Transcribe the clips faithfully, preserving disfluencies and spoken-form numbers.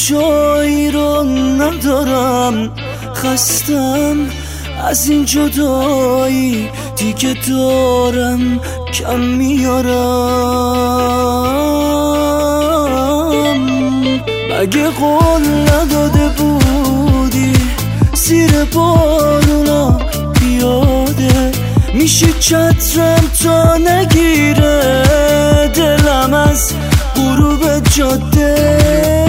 جایی رو ندارم، خستم از این جدایی، دیگه دارم کم میارم. مگه قول نداده بودی زیر بارونا پیاده میشی چترم تا نگیره دلم از غروب جاده؟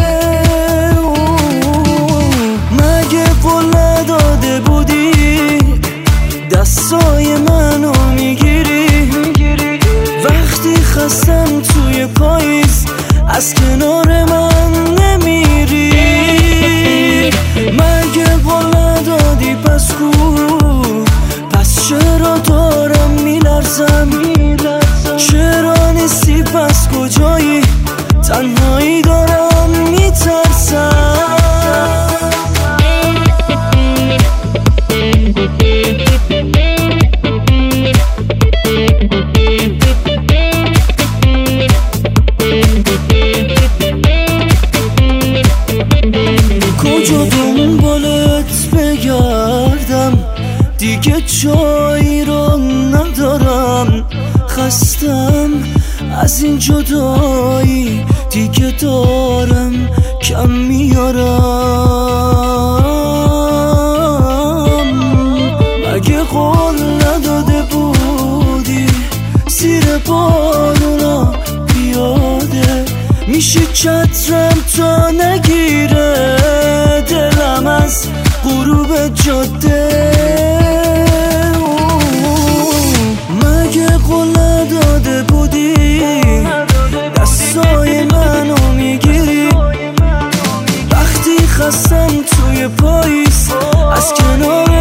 مگه قول نداده بودی دستای منو میگیری وقتی خستم توی پاییز از کنار من نمیری؟ مگه قول ندادی پس کو؟ پس چرا دارم میلرزم؟ چرا نیستی پس کجایی؟ تنهایی دارم میترسم. کجا دنبالت بگردم؟ دیگه جایی رو ندارم، خستم از این جدایی، دیگه دارم کم میارم. مگه قول نداده بودی زیر بارونا پیاده میشی چترم تا نگیره دلم از غروب جاده؟ مگه قول نداده بودی دستای منو میگیری وقتی خستم توی پاییز از کنار